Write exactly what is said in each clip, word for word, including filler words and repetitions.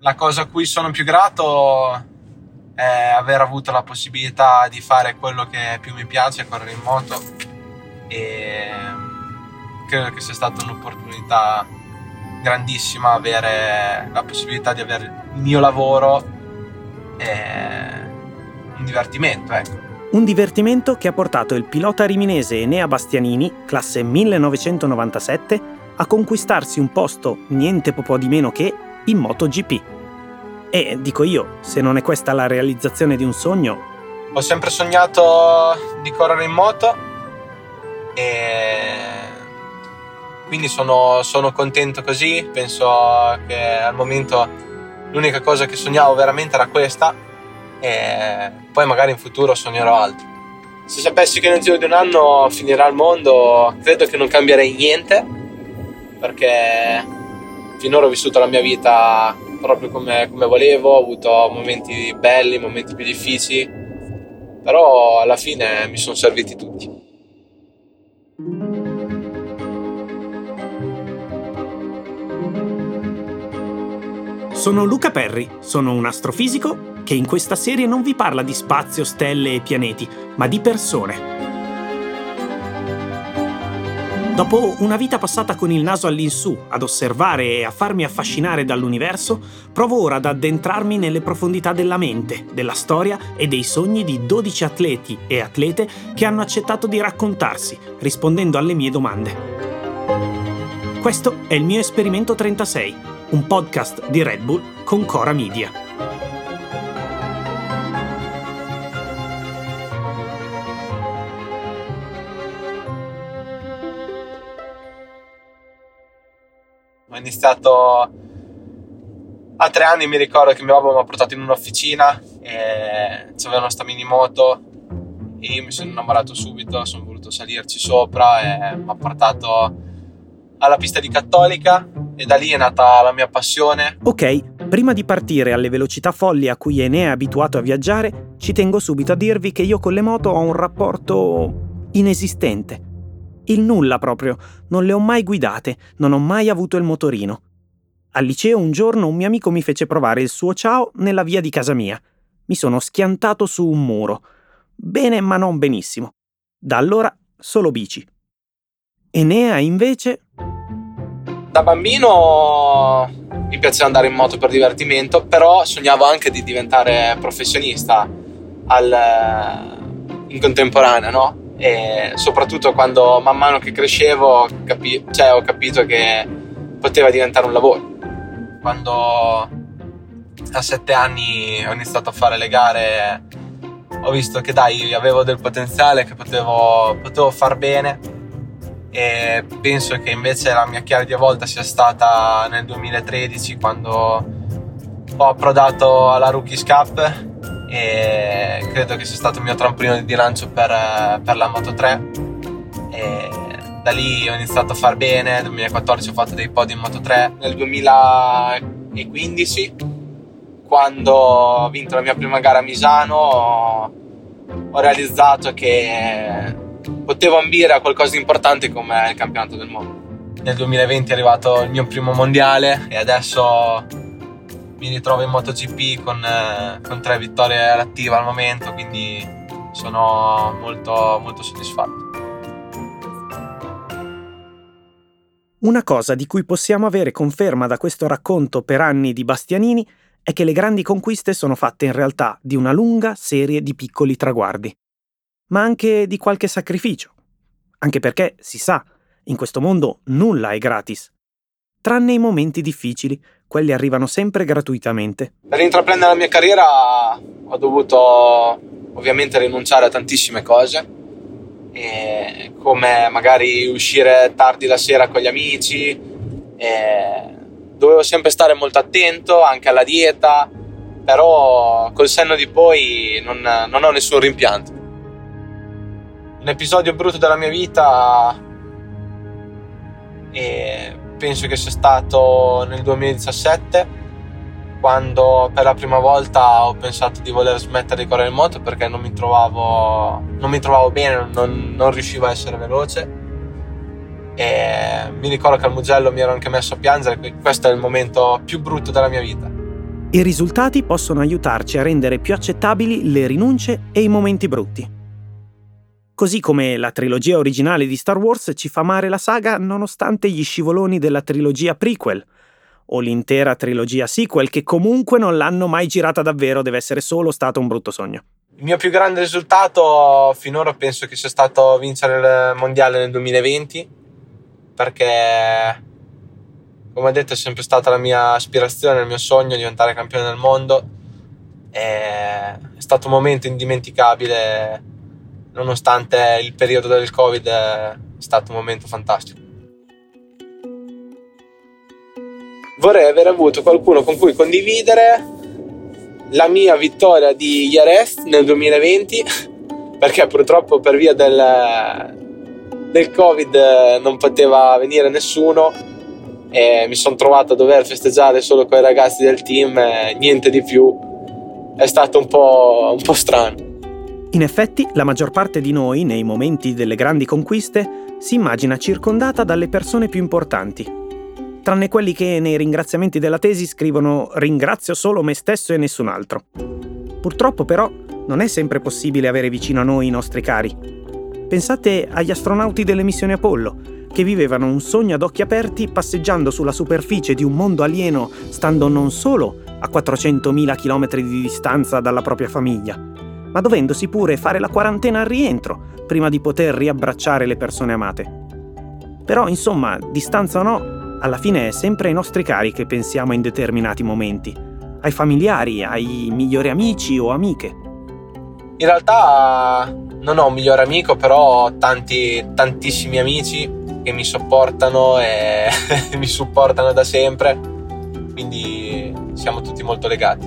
la cosa a cui sono più grato è aver avuto la possibilità di fare quello che più mi piace, correre in moto, e credo che sia stata un'opportunità grandissima avere la possibilità di avere il mio lavoro e un divertimento, ecco. Un divertimento che ha portato il pilota riminese Enea Bastianini, classe millenovecentonovantasette, a conquistarsi un posto niente po' di meno che in MotoGP. E dico io, se non è questa la realizzazione di un sogno. Ho sempre sognato di correre in moto e quindi sono, sono contento così. Penso che al momento l'unica cosa che sognavo veramente era questa, e poi magari in futuro sognerò altro. Se sapessi che nel giro di un anno finirà il mondo, credo che non cambierei niente, perché finora ho vissuto la mia vita proprio come, come volevo, ho avuto momenti belli, momenti più difficili, però alla fine mi sono serviti tutti. Sono Luca Perri, sono un astrofisico che in questa serie non vi parla di spazio, stelle e pianeti, ma di persone. Dopo una vita passata con il naso all'insù, ad osservare e a farmi affascinare dall'universo, provo ora ad addentrarmi nelle profondità della mente, della storia e dei sogni di dodici atleti e atlete che hanno accettato di raccontarsi, rispondendo alle mie domande. Questo è il mio Esperimento trentasei, un podcast di Red Bull con Cora Media. Ho iniziato a tre anni, mi ricordo che mio babbo mi ha portato in un'officina e c'aveva sta mini moto e io mi sono innamorato subito, sono voluto salirci sopra e mi ha portato alla pista di Cattolica e da lì è nata la mia passione. Ok, prima di partire alle velocità folli a cui Enea è abituato a viaggiare, ci tengo subito a dirvi che io con le moto ho un rapporto inesistente. Il nulla proprio, non le ho mai guidate, non ho mai avuto il motorino. Al liceo un giorno un mio amico mi fece provare il suo Ciao nella via di casa mia. Mi sono schiantato su un muro. Bene, ma non benissimo. Da allora solo bici. Enea invece... Da bambino mi piaceva andare in moto per divertimento, però sognavo anche di diventare professionista al, in contemporanea, no? E soprattutto quando man mano che crescevo capi- cioè, ho capito che poteva diventare un lavoro. Quando a sette anni ho iniziato a fare le gare ho visto che dai, avevo del potenziale, che potevo, potevo far bene, e penso che invece la mia chiave di volta sia stata nel duemilatredici, quando ho approdato alla Rookies Cup e credo che sia stato il mio trampolino di lancio per, per la Moto tre, e da lì ho iniziato a far bene. Nel duemilaquattordici ho fatto dei podi in Moto tre. Nel duemilaquindici, quando ho vinto la mia prima gara a Misano, ho, ho realizzato che potevo ambire a qualcosa di importante come il campionato del mondo. Nel duemilaventi è arrivato il mio primo mondiale e adesso mi ritrovo in MotoGP con, eh, con tre vittorie all'attiva al momento, quindi sono molto, molto soddisfatto. Una cosa di cui possiamo avere conferma da questo racconto per anni di Bastianini è che le grandi conquiste sono fatte in realtà di una lunga serie di piccoli traguardi, ma anche di qualche sacrificio. Anche perché, si sa, in questo mondo nulla è gratis. Tranne i momenti difficili, quelli arrivano sempre gratuitamente. Per intraprendere la mia carriera ho dovuto ovviamente rinunciare a tantissime cose, e come magari uscire tardi la sera con gli amici, e dovevo sempre stare molto attento anche alla dieta, però col senno di poi non, non ho nessun rimpianto. Un episodio brutto della mia vita, e penso che sia stato nel duemiladiciassette, quando per la prima volta ho pensato di voler smettere di correre in moto perché non mi trovavo non mi trovavo bene, non, non riuscivo a essere veloce, e mi ricordo che al Mugello mi ero anche messo a piangere. Questo è il momento più brutto della mia vita, I risultati possono aiutarci a rendere più accettabili le rinunce e i momenti brutti. Così come la trilogia originale di Star Wars ci fa amare la saga nonostante gli scivoloni della trilogia prequel, o l'intera trilogia sequel che comunque non l'hanno mai girata davvero, deve essere solo stato un brutto sogno. Il mio più grande risultato finora penso che sia stato vincere il mondiale nel duemilaventi, perché, come ho detto, è sempre stata la mia aspirazione, il mio sogno diventare campione del mondo. È stato un momento indimenticabile, nonostante il periodo del Covid, è stato un momento fantastico. Vorrei aver avuto qualcuno con cui condividere la mia vittoria di Jerez nel duemilaventi, perché purtroppo per via del, del Covid non poteva venire nessuno e mi sono trovato a dover festeggiare solo con i ragazzi del team e niente di più. È stato un po', un po' strano. In effetti, la maggior parte di noi, nei momenti delle grandi conquiste, si immagina circondata dalle persone più importanti. Tranne quelli che nei ringraziamenti della tesi scrivono «ringrazio solo me stesso e nessun altro». Purtroppo però non è sempre possibile avere vicino a noi i nostri cari. Pensate agli astronauti delle missioni Apollo, che vivevano un sogno ad occhi aperti passeggiando sulla superficie di un mondo alieno, stando non solo a quattrocentomila chilometri di distanza dalla propria famiglia, ma dovendosi pure fare la quarantena al rientro prima di poter riabbracciare le persone amate. Però, insomma, distanza o no, alla fine è sempre ai nostri cari che pensiamo in determinati momenti, ai familiari, ai migliori amici o amiche. In realtà non ho un migliore amico, però ho tanti, tantissimi amici che mi sopportano e mi supportano da sempre, quindi siamo tutti molto legati.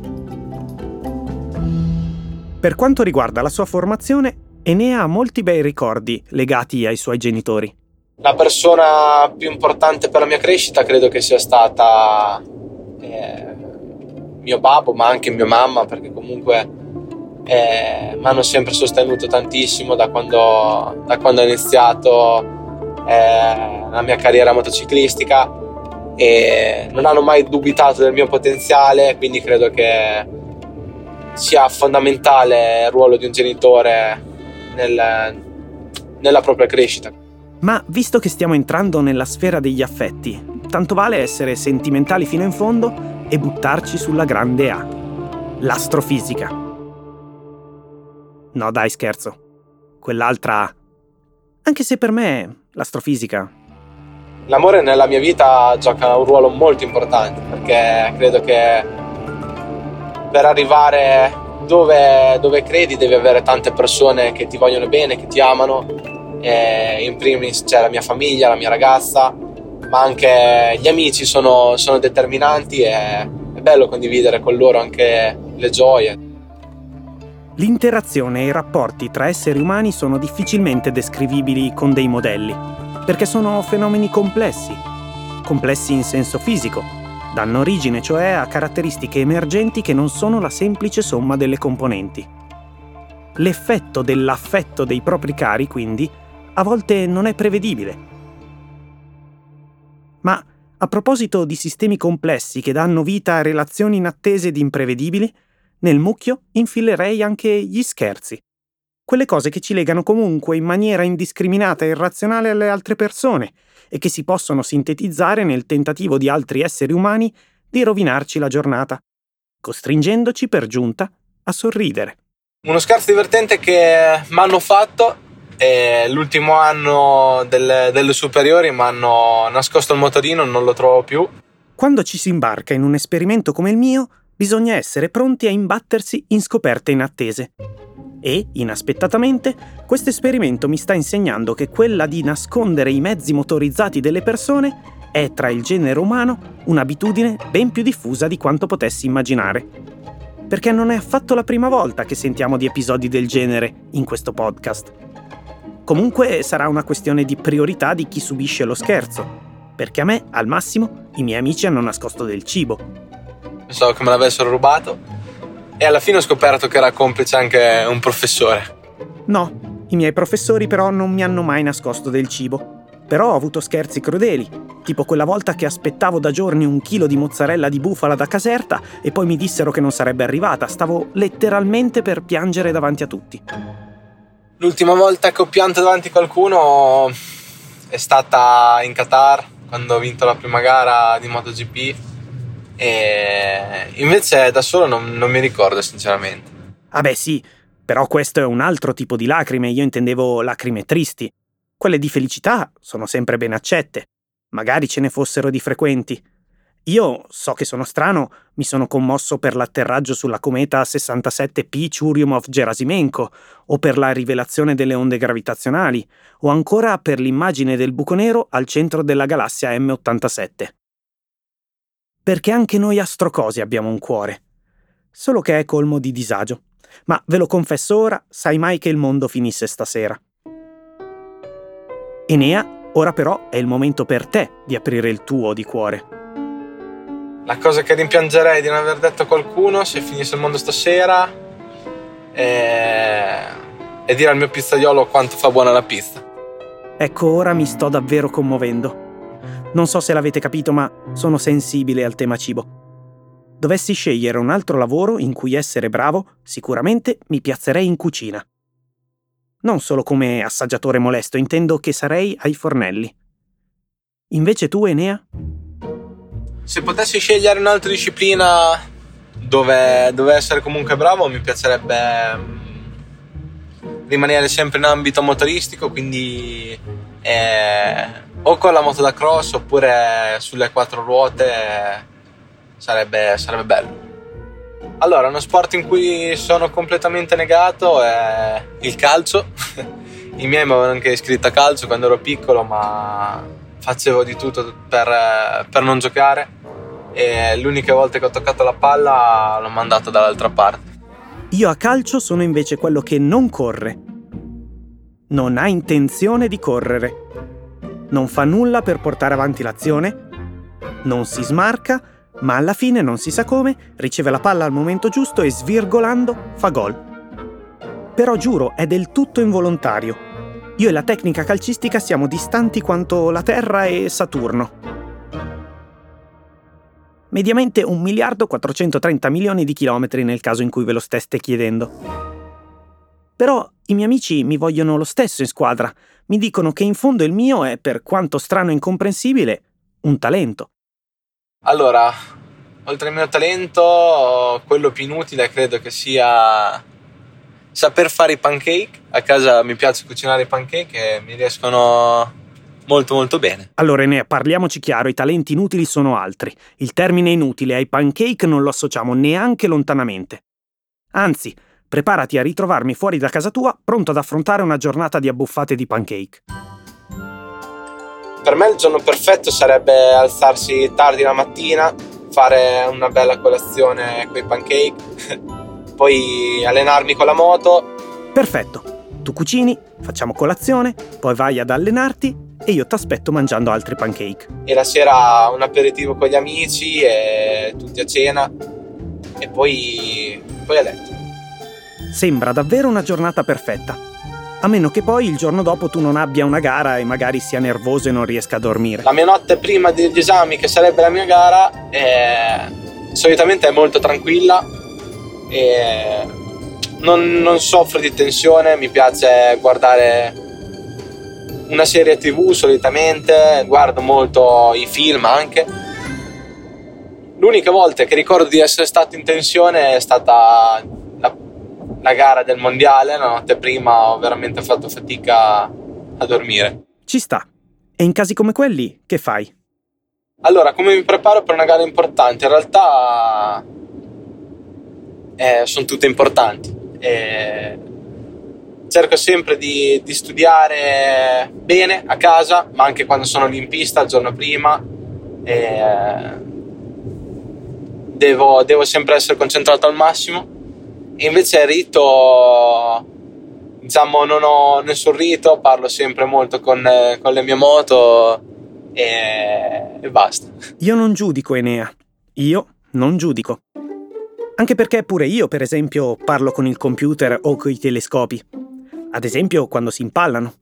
Per quanto riguarda la sua formazione, Enea ha molti bei ricordi legati ai suoi genitori. La persona più importante per la mia crescita credo che sia stata eh, mio babbo, ma anche mia mamma, perché comunque eh, mi hanno sempre sostenuto tantissimo da quando, da quando ho iniziato eh, la mia carriera motociclistica, e non hanno mai dubitato del mio potenziale, quindi credo che sia fondamentale il ruolo di un genitore nel, nella propria crescita. Ma visto che stiamo entrando nella sfera degli affetti, tanto vale essere sentimentali fino in fondo e buttarci sulla grande A, l'astrofisica. No dai, scherzo. Quell'altra A. Anche se per me l'astrofisica... L'amore nella mia vita gioca un ruolo molto importante, perché credo che per arrivare dove, dove credi devi avere tante persone che ti vogliono bene, che ti amano. E in primis c'è la mia famiglia, la mia ragazza, ma anche gli amici sono, sono determinanti e è bello condividere con loro anche le gioie. L'interazione e i rapporti tra esseri umani sono difficilmente descrivibili con dei modelli, perché sono fenomeni complessi, complessi in senso fisico, danno origine cioè a caratteristiche emergenti che non sono la semplice somma delle componenti. L'effetto dell'affetto dei propri cari, quindi, a volte non è prevedibile. Ma a proposito di sistemi complessi che danno vita a relazioni inattese ed imprevedibili, nel mucchio infilerei anche gli scherzi. Quelle cose che ci legano comunque in maniera indiscriminata e irrazionale alle altre persone e che si possono sintetizzare nel tentativo di altri esseri umani di rovinarci la giornata, costringendoci per giunta a sorridere. Uno scherzo divertente che mi hanno fatto è l'ultimo anno delle, delle superiori, mi hanno nascosto il motorino, non lo trovo più. Quando ci si imbarca in un esperimento come il mio, bisogna essere pronti a imbattersi in scoperte inattese. E, inaspettatamente, questo esperimento mi sta insegnando che quella di nascondere i mezzi motorizzati delle persone è, tra il genere umano, un'abitudine ben più diffusa di quanto potessi immaginare. Perché non è affatto la prima volta che sentiamo di episodi del genere in questo podcast. Comunque sarà una questione di priorità di chi subisce lo scherzo, perché a me, al massimo, i miei amici hanno nascosto del cibo. Pensavo che me l'avessero rubato e alla fine ho scoperto che era complice anche un professore. No, i miei professori però non mi hanno mai nascosto del cibo. Però ho avuto scherzi crudeli, tipo quella volta che aspettavo da giorni un chilo di mozzarella di bufala da Caserta e poi mi dissero che non sarebbe arrivata. Stavo letteralmente per piangere davanti a tutti. L'ultima volta che ho pianto davanti a qualcuno è stata in Qatar, quando ho vinto la prima gara di MotoGP, e invece da solo non, non mi ricordo sinceramente. Ah beh sì, però questo è un altro tipo di lacrime, io intendevo lacrime tristi. Quelle di felicità sono sempre ben accette, magari ce ne fossero di frequenti. Io, so che sono strano, mi sono commosso per l'atterraggio sulla cometa sessantasette P Churyumov-Gerasimenko, o per la rivelazione delle onde gravitazionali, o ancora per l'immagine del buco nero al centro della galassia M ottantasette. Perché anche noi astrocosi abbiamo un cuore, solo che è colmo di disagio. Ma ve lo confesso ora, sai mai che il mondo finisse stasera. Enea, ora però è il momento per te di aprire il tuo di cuore. La cosa che rimpiangerei di non aver detto a qualcuno se finisse il mondo stasera è, è dire al mio pizzaiolo quanto fa buona la pizza. Ecco, ora mi sto davvero commuovendo. Non so se l'avete capito, ma sono sensibile al tema cibo. Dovessi scegliere un altro lavoro in cui essere bravo, sicuramente mi piazzerei in cucina. Non solo come assaggiatore molesto, intendo che sarei ai fornelli. Invece tu, Enea? Se potessi scegliere un'altra disciplina dove, dove essere comunque bravo, mi piacerebbe rimanere sempre in ambito motoristico, quindi eh, o con la moto da cross oppure sulle quattro ruote sarebbe, sarebbe bello. Allora, uno sport in cui sono completamente negato è il calcio. I miei mi avevano anche iscritto a calcio quando ero piccolo, ma facevo di tutto per, per non giocare, e l'unica volta che ho toccato la palla l'ho mandata dall'altra parte. Io a calcio sono invece quello che non corre. Non ha intenzione di correre. Non fa nulla per portare avanti l'azione. Non si smarca, ma alla fine, non si sa come, riceve la palla al momento giusto e svirgolando fa gol. Però giuro, è del tutto involontario. Io e la tecnica calcistica siamo distanti quanto la Terra e Saturno. Mediamente un miliardo quattrocentotrenta milioni di chilometri nel caso in cui ve lo steste chiedendo. Però i miei amici mi vogliono lo stesso in squadra. Mi dicono che in fondo il mio è, per quanto strano e incomprensibile, un talento. Allora, oltre al mio talento, quello più inutile credo che sia saper fare i pancake. A casa mi piace cucinare i pancake e mi riescono molto molto bene. Allora, Enea, parliamoci chiaro, i talenti inutili sono altri. Il termine inutile ai pancake non lo associamo neanche lontanamente. Anzi, preparati a ritrovarmi fuori da casa tua, pronto ad affrontare una giornata di abbuffate di pancake. Per me il giorno perfetto sarebbe alzarsi tardi la mattina, fare una bella colazione con i pancake, poi allenarmi con la moto. Perfetto. Tu cucini, facciamo colazione, poi vai ad allenarti e io t'aspetto mangiando altri pancake. E la sera un aperitivo con gli amici e tutti a cena e poi, poi a letto. Sembra davvero una giornata perfetta. A meno che poi il giorno dopo tu non abbia una gara e magari sia nervoso e non riesca a dormire. La mia notte prima degli esami, che sarebbe la mia gara, è... solitamente è molto tranquilla e non, non soffro di tensione. Mi piace guardare una serie tivù solitamente, guardo molto i film anche. L'unica volta che ricordo di essere stato in tensione è stata la, la gara del mondiale. La notte prima ho veramente fatto fatica a dormire. Ci sta. E in casi come quelli, che fai? Allora, come mi preparo per una gara importante? In realtà eh, sono tutte importanti. Eh, cerco sempre di, di studiare bene a casa, ma anche quando sono lì in pista il giorno prima. Eh, devo, devo sempre essere concentrato al massimo. E invece il rito, diciamo, non ho nessun rito, parlo sempre molto con, con le mie moto e, e basta. Io non giudico, Enea. Io non giudico. Anche perché pure io, per esempio, parlo con il computer o coi telescopi. Ad esempio, quando si impallano.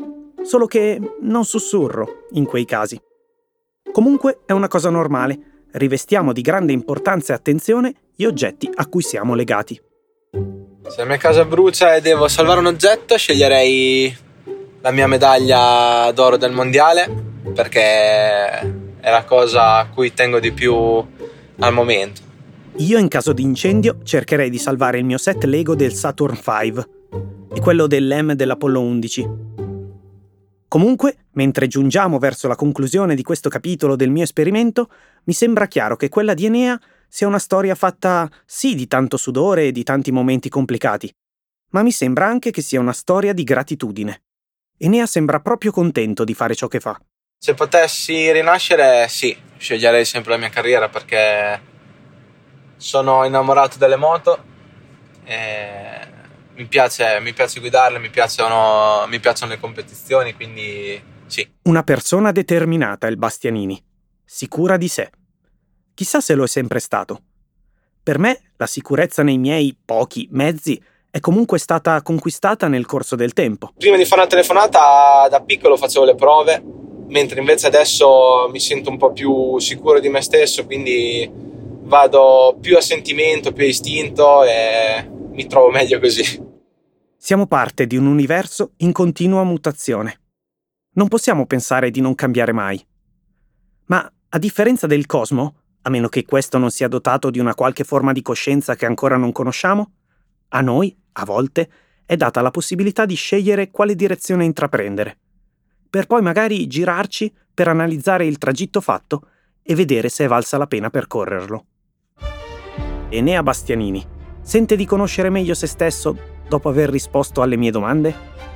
solo che non sussurro in quei casi. Comunque è una cosa normale, rivestiamo di grande importanza e attenzione gli oggetti a cui siamo legati. Se la mia casa brucia e devo salvare un oggetto, sceglierei la mia medaglia d'oro del mondiale, perché è la cosa a cui tengo di più al momento. Io in caso di incendio cercherei di salvare il mio set Lego del Saturn cinque e quello dell'E M dell'Apollo undici. Comunque, mentre giungiamo verso la conclusione di questo capitolo del mio esperimento, mi sembra chiaro che quella di Enea sia una storia fatta sì di tanto sudore e di tanti momenti complicati, ma mi sembra anche che sia una storia di gratitudine. Enea sembra proprio contento di fare ciò che fa. Se potessi rinascere, sì, sceglierei sempre la mia carriera, perché sono innamorato delle moto e mi piace, mi piace guidarle, mi piacciono, mi piacciono le competizioni, quindi sì. Una persona determinata il Bastianini, sicura di sé. Chissà se lo è sempre stato. Per me la sicurezza nei miei pochi mezzi è comunque stata conquistata nel corso del tempo. Prima di fare una telefonata da piccolo facevo le prove, mentre invece adesso mi sento un po' più sicuro di me stesso, quindi vado più a sentimento, più a istinto e mi trovo meglio così. Siamo parte di un universo in continua mutazione. Non possiamo pensare di non cambiare mai. Ma a differenza del cosmo, a meno che questo non sia dotato di una qualche forma di coscienza che ancora non conosciamo, a noi, a volte, è data la possibilità di scegliere quale direzione intraprendere, per poi magari girarci per analizzare il tragitto fatto e vedere se è valsa la pena percorrerlo. Enea Bastianini sente di conoscere meglio se stesso dopo aver risposto alle mie domande?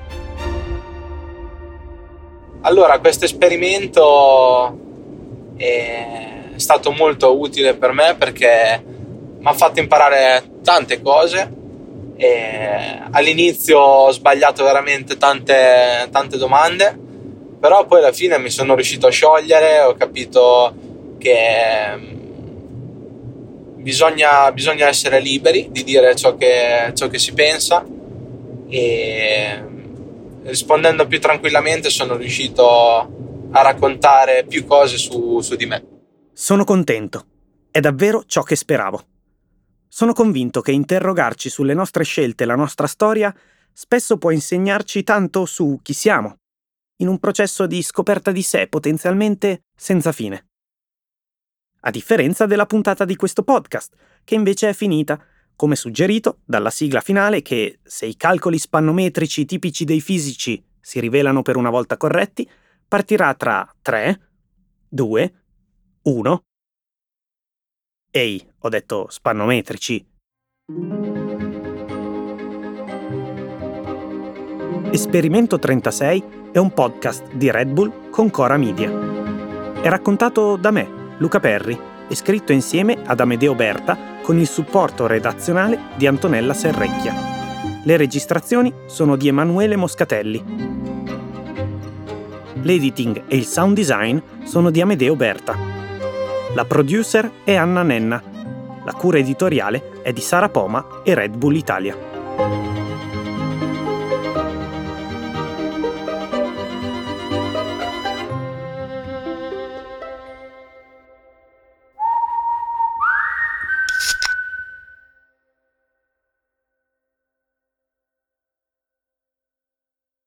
Allora, questo esperimento è stato molto utile per me, perché mi ha fatto imparare tante cose e all'inizio ho sbagliato veramente tante, tante domande, però poi alla fine mi sono riuscito a sciogliere, ho capito che bisogna, bisogna essere liberi di dire ciò che, ciò che si pensa, e rispondendo più tranquillamente sono riuscito a raccontare più cose su, su di me. Sono contento. È davvero ciò che speravo. Sono convinto che interrogarci sulle nostre scelte e la nostra storia spesso può insegnarci tanto su chi siamo, in un processo di scoperta di sé potenzialmente senza fine. A differenza della puntata di questo podcast, che invece è finita, come suggerito dalla sigla finale che, se i calcoli spannometrici tipici dei fisici si rivelano per una volta corretti, partirà tra tre, due, uno. Ehi, ho detto spannometrici. Esperimento trentasei è un podcast di Red Bull con Cora Media. È raccontato da me, Luca Perri, e scritto insieme ad Amedeo Berta con il supporto redazionale di Antonella Serrecchia. Le registrazioni sono di Emanuele Moscatelli. L'editing e il sound design sono di Amedeo Berta. La producer è Anna Nenna. La cura editoriale è di Sara Poma e Red Bull Italia.